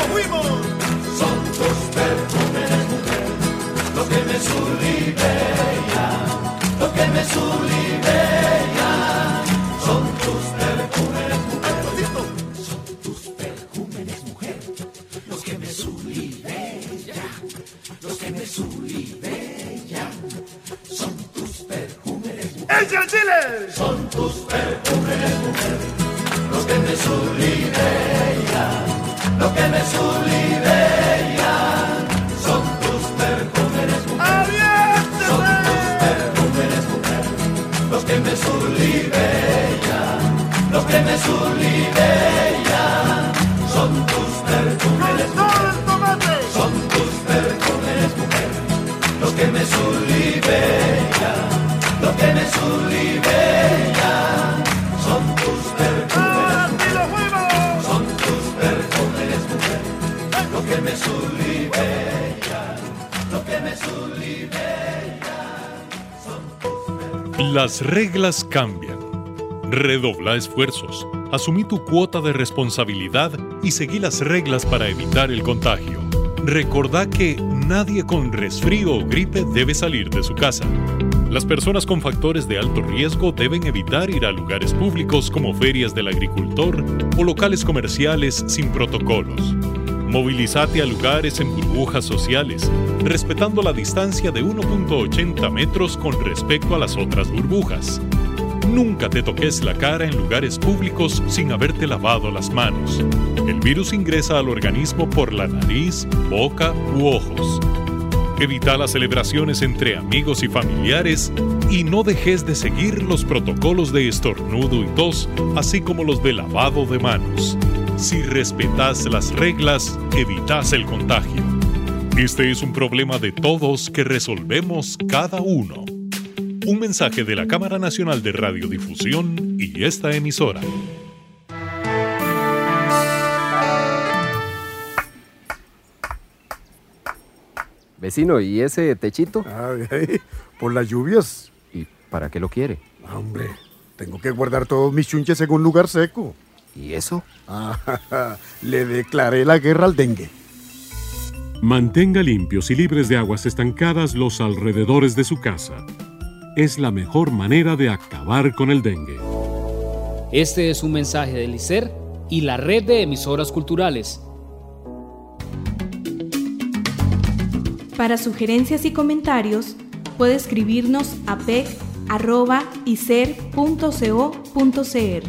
los que me sulibellan, son tus perfumes, mujer. ¡Echa el chile! Son tus perfumes, mujer, los que me sulibellan, los que me sulibellan, son tus perfumes, mujer. Son tus perfumes, mujer, los que me sulibellan, los que me sulibellan, son tus perfumes, mujer. Son tus perfumes, mujer, los que me sulibellan, los que me sulibellan, son tus perfumes, mujer. Son tus perfumes, mujer, los que me sulibellan, los que me sulibellan, son tus perfumes. Las reglas cambian. Redobla esfuerzos. Asumí tu cuota de responsabilidad y seguí las reglas para evitar el contagio. Recordá que nadie con resfrío o gripe debe salir de su casa. Las personas con factores de alto riesgo deben evitar ir a lugares públicos como ferias del agricultor o locales comerciales sin protocolos. Movilízate a lugares en burbujas sociales, respetando la distancia de 1.80 metros con respecto a las otras burbujas. Nunca te toques la cara en lugares públicos sin haberte lavado las manos. El virus ingresa al organismo por la nariz, boca u ojos. Evita las celebraciones entre amigos y familiares y no dejes de seguir los protocolos de estornudo y tos, así como los de lavado de manos. Si respetas las reglas, evitas el contagio. Este es un problema de todos que resolvemos cada uno. Un mensaje de la Cámara Nacional de Radiodifusión y esta emisora. Vecino, ¿y ese techito? Por las lluvias. ¿Y para qué lo quiere? Hombre, tengo que guardar todos mis chunches en un lugar seco. ¿Y eso? Le declaré la guerra al dengue. Mantenga limpios y libres de aguas estancadas los alrededores de su casa. Es la mejor manera de acabar con el dengue. Este es un mensaje del ICER y la red de emisoras culturales. Para sugerencias y comentarios, puede escribirnos a pec@icer.co.cr,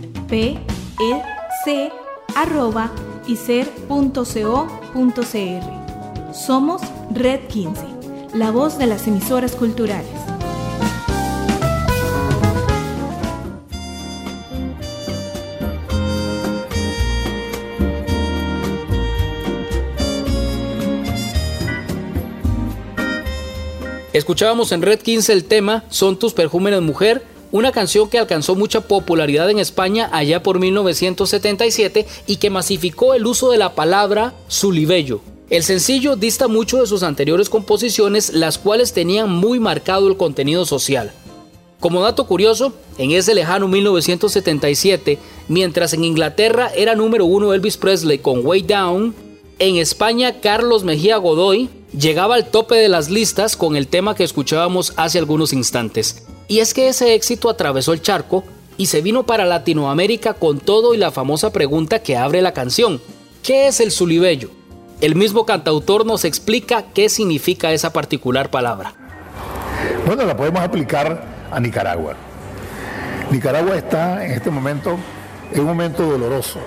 pec@icer.co.cr. Somos Red 15, la voz de las emisoras culturales. Escuchábamos en Red 15 el tema Son tus perfumes, mujer, una canción que alcanzó mucha popularidad en España allá por 1977 y que masificó el uso de la palabra sulibello. El sencillo dista mucho de sus anteriores composiciones, las cuales tenían muy marcado el contenido social. Como dato curioso, en ese lejano 1977, mientras en Inglaterra era número 1 Elvis Presley con Way Down, en España Carlos Mejía Godoy llegaba al tope de las listas con el tema que escuchábamos hace algunos instantes. Y es que ese éxito atravesó el charco y se vino para Latinoamérica con todo y la famosa pregunta que abre la canción: ¿qué es el sulibello? El mismo cantautor nos explica qué significa esa particular palabra. Bueno, la podemos aplicar a Nicaragua. Nicaragua está en este momento en un momento doloroso,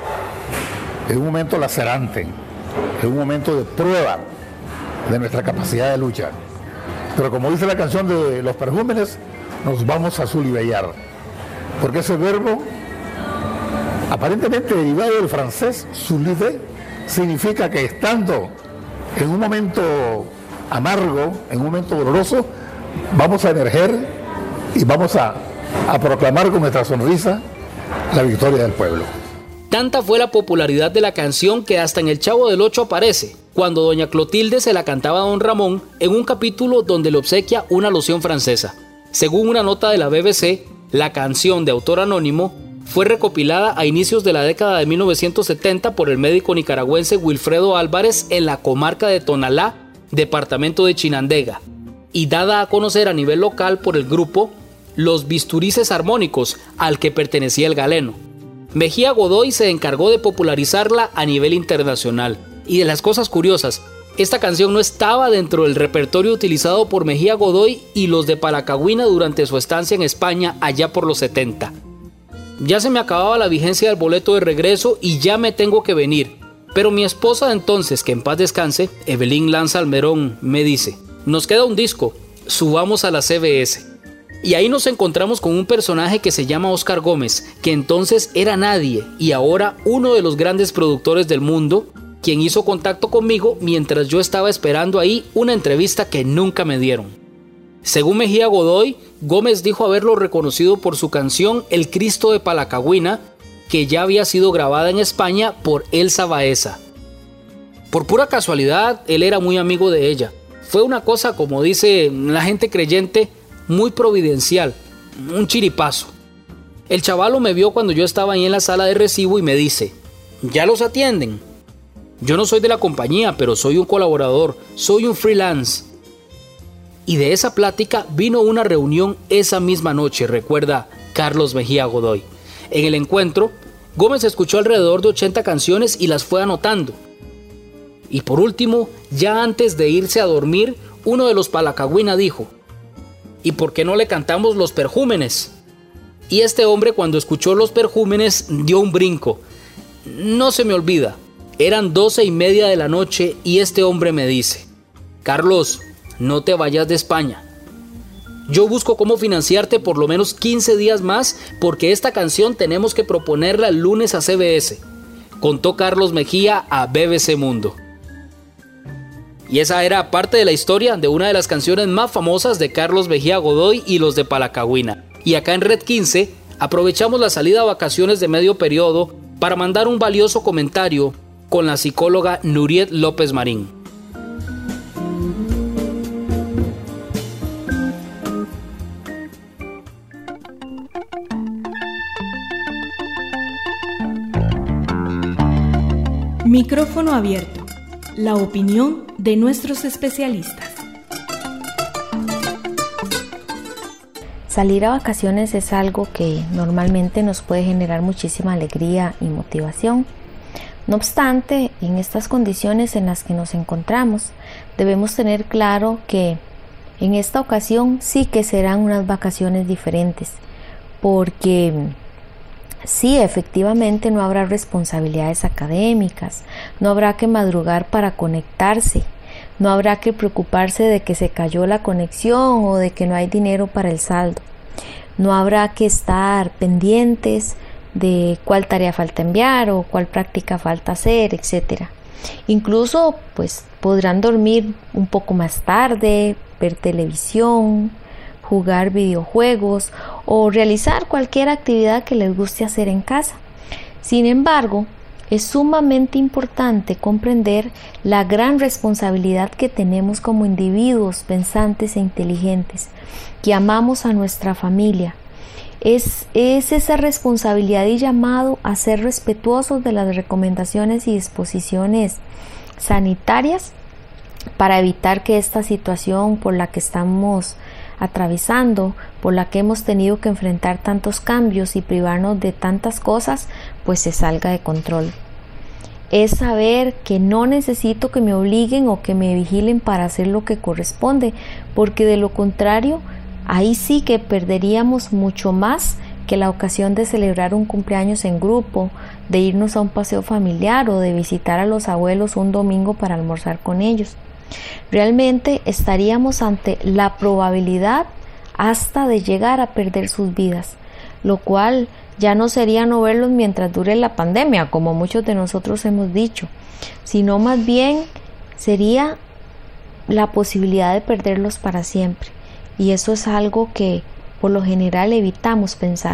en un momento lacerante, en un momento de prueba de nuestra capacidad de lucha. Pero como dice la canción de Los Perjúmenes, nos vamos a sulibellar, porque ese verbo, aparentemente derivado del francés sulibe, significa que estando en un momento amargo, en un momento doloroso, vamos a emerger y vamos a proclamar con nuestra sonrisa la victoria del pueblo. Tanta fue la popularidad de la canción que hasta en El Chavo del Ocho aparece, cuando doña Clotilde se la cantaba a don Ramón en un capítulo donde le obsequia una loción francesa. Según una nota de la BBC, la canción, de autor anónimo, fue recopilada a inicios de la década de 1970 por el médico nicaragüense Wilfredo Álvarez en la comarca de Tonalá, departamento de Chinandega, y dada a conocer a nivel local por el grupo Los Bisturices Armónicos, al que pertenecía el galeno. Mejía Godoy se encargó de popularizarla a nivel internacional. Y de las cosas curiosas, Esta canción no estaba dentro del repertorio utilizado por Mejía Godoy y los de Palacagüina durante su estancia en España allá por los 70. Ya se me acababa la vigencia del boleto de regreso y ya me tengo que venir. Pero mi esposa de entonces, que en paz descanse, Evelyn Lanza Almerón, me dice: nos queda un disco, subamos a la CBS. Y ahí nos encontramos con un personaje que se llama Oscar Gómez, que entonces era nadie y ahora uno de los grandes productores del mundo, quien hizo contacto conmigo mientras yo estaba esperando ahí una entrevista que nunca me dieron. Según Mejía Godoy, Gómez dijo haberlo reconocido por su canción El Cristo de Palacagüina, que ya había sido grabada en España por Elsa Baeza. Por pura casualidad, él era muy amigo de ella. Fue una cosa, como dice la gente creyente, muy providencial, un chiripazo. El chavalo me vio cuando yo estaba ahí en la sala de recibo y me dice: ¿ya los atienden? Yo no soy de la compañía, pero soy un colaborador, soy un freelance. Y de esa plática vino una reunión esa misma noche, recuerda Carlos Mejía Godoy. En el encuentro, Gómez escuchó alrededor de 80 canciones y las fue anotando. Y por último, ya antes de irse a dormir, uno de los Palacagüina dijo: ¿y por qué no le cantamos Los Perjúmenes? Y este hombre, cuando escuchó Los Perjúmenes, dio un brinco. No se me olvida. Eran 12:30 de la noche y este hombre me dice: Carlos, no te vayas de España. Yo busco cómo financiarte por lo menos 15 días más porque esta canción tenemos que proponerla el lunes a CBS. Contó Carlos Mejía a BBC Mundo. Y esa era parte de la historia de una de las canciones más famosas de Carlos Mejía Godoy y los de Palacagüina. Y acá en Red 15 aprovechamos la salida a vacaciones de medio periodo para mandar un valioso comentario con la psicóloga Nuriet López Marín. Micrófono abierto. La opinión de nuestros especialistas. Salir a vacaciones es algo que normalmente nos puede generar muchísima alegría y motivación. No obstante, en estas condiciones en las que nos encontramos, debemos tener claro que en esta ocasión sí que serán unas vacaciones diferentes, porque sí, efectivamente no habrá responsabilidades académicas, no habrá que madrugar para conectarse, no habrá que preocuparse de que se cayó la conexión o de que no hay dinero para el saldo, no habrá que estar pendientes de cuál tarea falta enviar o cuál práctica falta hacer, etc. Incluso pues podrán dormir un poco más tarde, ver televisión, jugar videojuegos o realizar cualquier actividad que les guste hacer en casa. Sin embargo, es sumamente importante comprender la gran responsabilidad que tenemos como individuos pensantes e inteligentes, que amamos a nuestra familia. Es esa responsabilidad y llamado a ser respetuosos de las recomendaciones y disposiciones sanitarias para evitar que esta situación por la que estamos atravesando, por la que hemos tenido que enfrentar tantos cambios y privarnos de tantas cosas, pues se salga de control. Es saber que no necesito que me obliguen o que me vigilen para hacer lo que corresponde, porque de lo contrario, ahí sí que perderíamos mucho más que la ocasión de celebrar un cumpleaños en grupo, de irnos a un paseo familiar o de visitar a los abuelos un domingo para almorzar con ellos. Realmente estaríamos ante la probabilidad hasta de llegar a perder sus vidas, lo cual ya no sería no verlos mientras dure la pandemia, como muchos de nosotros hemos dicho, sino más bien sería la posibilidad de perderlos para siempre. Y eso es algo que por lo general evitamos pensar.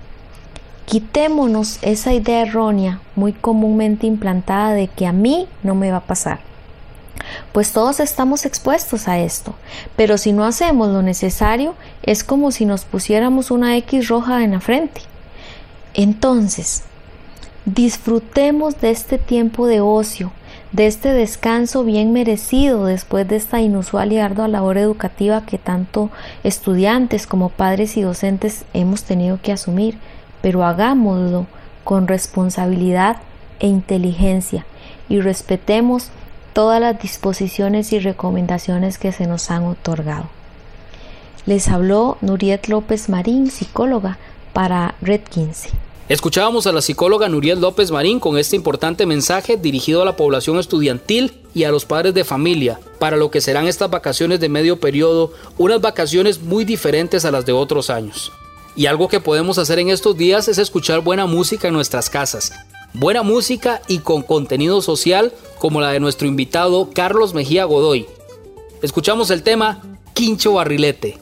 Quitémonos esa idea errónea muy comúnmente implantada de que a mí no me va a pasar. Pues todos estamos expuestos a esto, pero si no hacemos lo necesario, es como si nos pusiéramos una X roja en la frente. Entonces, disfrutemos de este tiempo de ocio, de este descanso bien merecido después de esta inusual y ardua labor educativa que tanto estudiantes como padres y docentes hemos tenido que asumir, pero hagámoslo con responsabilidad e inteligencia y respetemos todas las disposiciones y recomendaciones que se nos han otorgado. Les habló Nuriet López Marín, psicóloga, para Red 15. Escuchábamos a la psicóloga Nuriet López Marín con este importante mensaje dirigido a la población estudiantil y a los padres de familia, para lo que serán estas vacaciones de medio periodo, unas vacaciones muy diferentes a las de otros años. Y algo que podemos hacer en estos días es escuchar buena música en nuestras casas. Buena música y con contenido social como la de nuestro invitado Carlos Mejía Godoy. Escuchamos el tema Quincho Barrilete.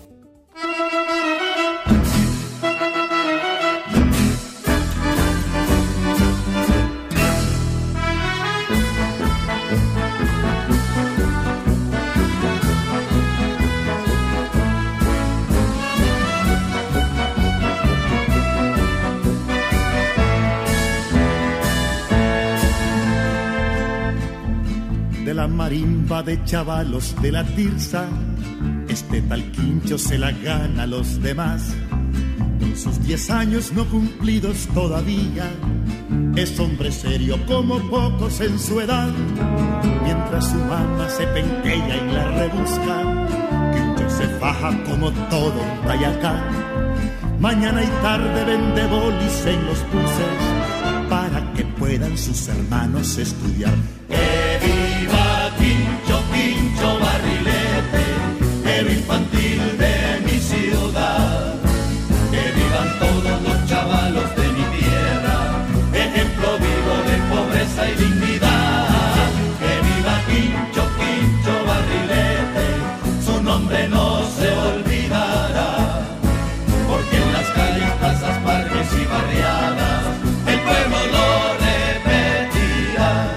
De la marimba de chavalos de la Tirsa, este tal Quincho se la gana a los demás. Con sus 10 años no cumplidos todavía, es hombre serio como pocos en su edad. Mientras su mamá se penquea y la rebusca, Quincho se faja como todo un Tayacán. Mañana y tarde vende bolis en los buses para que puedan sus hermanos estudiar. ¡Que viva Quincho, Quincho Barrilete, héroe infantil de mi ciudad! ¡Que vivan todos los chavalos de mi tierra, ejemplo vivo de pobreza y dignidad! ¡Que viva Quincho, Quincho Barrilete, su nombre no se olvidará! Porque en las calles, plazas, parques y barriadas, el pueblo lo repetirá.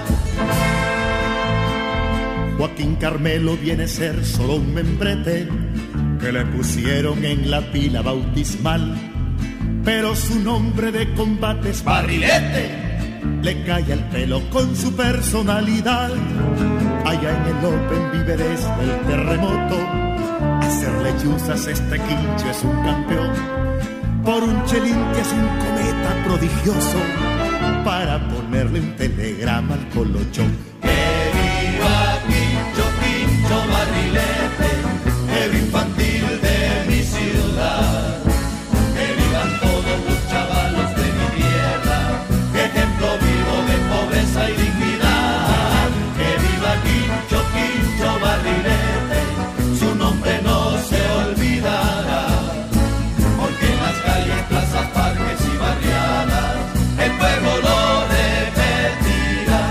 Joaquín Carmelo viene a ser solo un membrete que le pusieron en la pila bautismal, pero su nombre de combate es Barrilete. Le cae al pelo con su personalidad. Allá en el Open vive desde el terremoto. Hacerle chuzas este Quincho es un campeón. Por un chelín que es un cometa prodigioso, para ponerle un telegrama al colochón. ¡Que viva Quincho, Quincho Barrilete, héroe infantil de mi ciudad! ¡Que vivan todos los chavalos de mi tierra, ejemplo vivo de pobreza y dignidad! ¡Que viva Quincho, Quincho Barrilete, su nombre no se olvidará! Porque en las calles, plazas, parques y barriadas, el pueblo lo repetirá.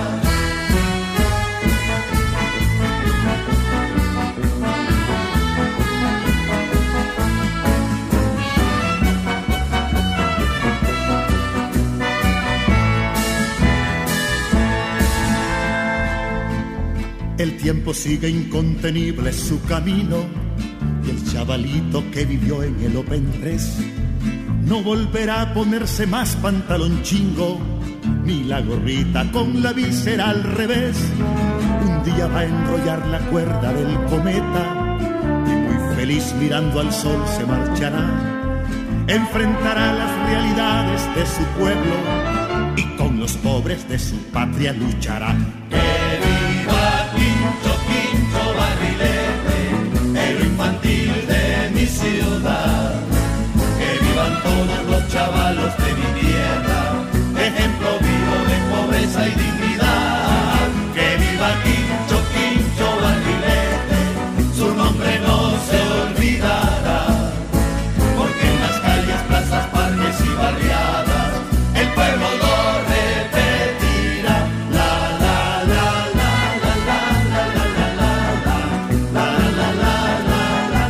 El tiempo sigue incontenible su camino, y el chavalito que vivió en el Open 3 no volverá a ponerse más pantalón chingo, ni la gorrita con la visera al revés. Un día va a enrollar la cuerda del cometa y muy feliz mirando al sol se marchará. Enfrentará las realidades de su pueblo y con los pobres de su patria luchará. ¡Que viva Quincho, Quincho Barrilete, héroe infantil de mi ciudad! ¡Que vivan todos los chavalos de mi tierra, ejemplo vivo de pobreza y dignidad! ¡Que viva Quincho, Quincho Barrilete, su nombre no se olvidará! Porque en las calles, plazas, parques y barriadas, el pueblo lo repetirá. La la la la la la la la la la la la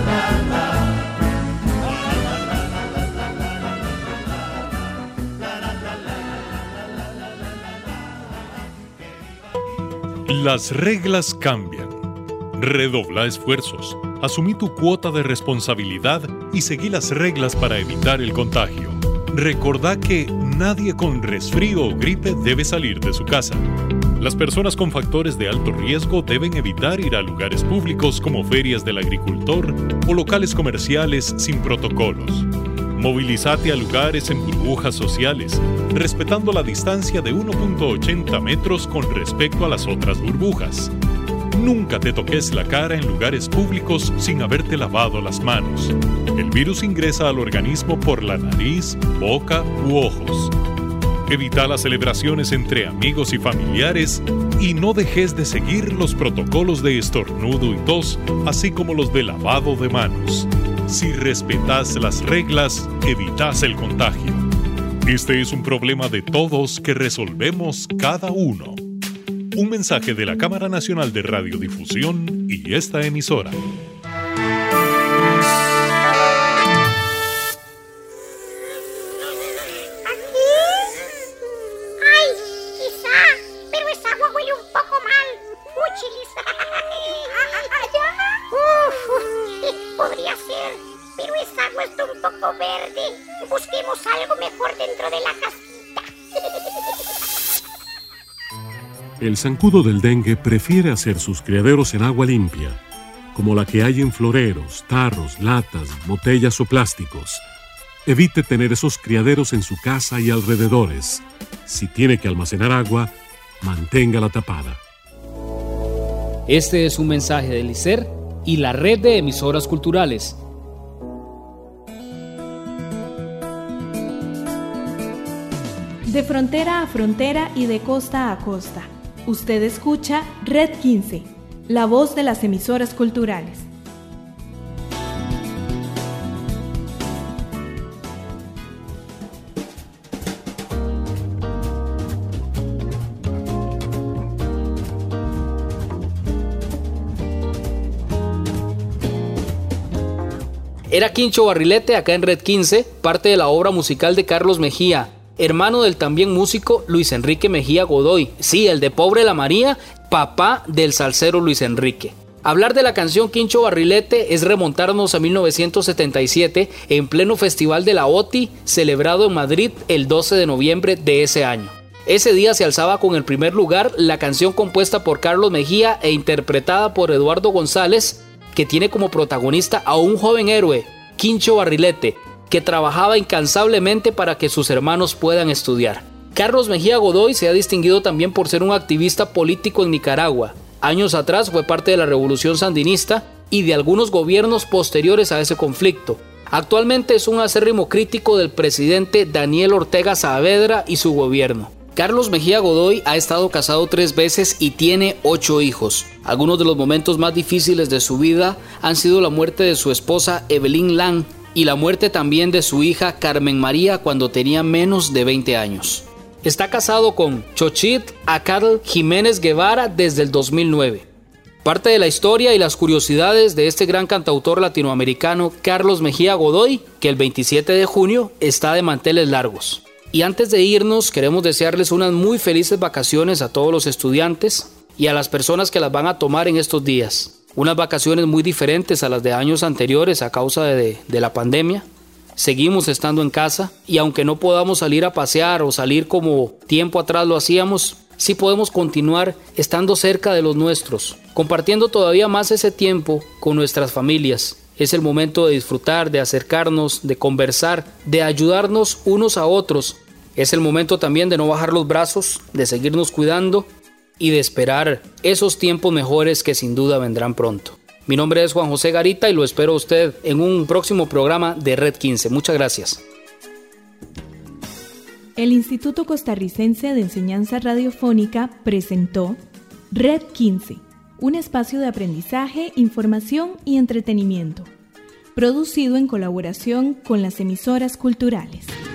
la la. Las reglas cambian. Redobla esfuerzos, asumí tu cuota de responsabilidad y seguí las reglas para evitar el contagio. Recordá que nadie con resfrío o gripe debe salir de su casa. Las personas con factores de alto riesgo deben evitar ir a lugares públicos como ferias del agricultor o locales comerciales sin protocolos. Movilízate a lugares en burbujas sociales, respetando la distancia de 1.80 metros con respecto a las otras burbujas. Nunca te toques la cara en lugares públicos sin haberte lavado las manos. El virus ingresa al organismo por la nariz, boca u ojos. Evita las celebraciones entre amigos y familiares y no dejes de seguir los protocolos de estornudo y tos, así como los de lavado de manos. Si respetas las reglas, evitas el contagio. Este es un problema de todos que resolvemos cada uno. Un mensaje de la Cámara Nacional de Radiodifusión y esta emisora. Podría ser, pero esa agua está un poco verde. Busquemos algo mejor dentro de la casita. El zancudo del dengue prefiere hacer sus criaderos en agua limpia, como la que hay en floreros, tarros, latas, botellas o plásticos. Evite tener esos criaderos en su casa y alrededores. Si tiene que almacenar agua, manténgala tapada. Este es un mensaje del ICER y la red de emisoras culturales. De frontera a frontera y de costa a costa. Usted escucha Red 15, la voz de las emisoras culturales. Era Quincho Barrilete acá en Red 15, parte de la obra musical de Carlos Mejía, hermano del también músico Luis Enrique Mejía Godoy, sí, el de Pobre la María, papá del salsero Luis Enrique. Hablar de la canción Quincho Barrilete es remontarnos a 1977, en pleno Festival de la OTI, celebrado en Madrid el 12 de noviembre de ese año. Ese día se alzaba con el primer lugar la canción compuesta por Carlos Mejía e interpretada por Eduardo González, que tiene como protagonista a un joven héroe, Quincho Barrilete, que trabajaba incansablemente para que sus hermanos puedan estudiar. Carlos Mejía Godoy se ha distinguido también por ser un activista político en Nicaragua. Años atrás fue parte de la Revolución Sandinista y de algunos gobiernos posteriores a ese conflicto. Actualmente es un acérrimo crítico del presidente Daniel Ortega Saavedra y su gobierno. Carlos Mejía Godoy ha estado casado 3 veces y tiene 8 hijos. Algunos de los momentos más difíciles de su vida han sido la muerte de su esposa Evelyn Lang y la muerte también de su hija Carmen María cuando tenía menos de 20 años. Está casado con Xochitl Acatl Jiménez Guevara desde el 2009. Parte de la historia y las curiosidades de este gran cantautor latinoamericano Carlos Mejía Godoy, que el 27 de junio está de manteles largos. Y antes de irnos, queremos desearles unas muy felices vacaciones a todos los estudiantes y a las personas que las van a tomar en estos días. Unas vacaciones muy diferentes a las de años anteriores a causa de la pandemia. Seguimos estando en casa y aunque no podamos salir a pasear o salir como tiempo atrás lo hacíamos, sí podemos continuar estando cerca de los nuestros, compartiendo todavía más ese tiempo con nuestras familias. Es el momento de disfrutar, de acercarnos, de conversar, de ayudarnos unos a otros. Es el momento también de no bajar los brazos, de seguirnos cuidando y de esperar esos tiempos mejores que sin duda vendrán pronto. Mi nombre es Juan José Garita y lo espero a usted en un próximo programa de Red 15. Muchas gracias. El Instituto Costarricense de Enseñanza Radiofónica presentó Red 15, un espacio de aprendizaje, información y entretenimiento, producido en colaboración con las emisoras culturales.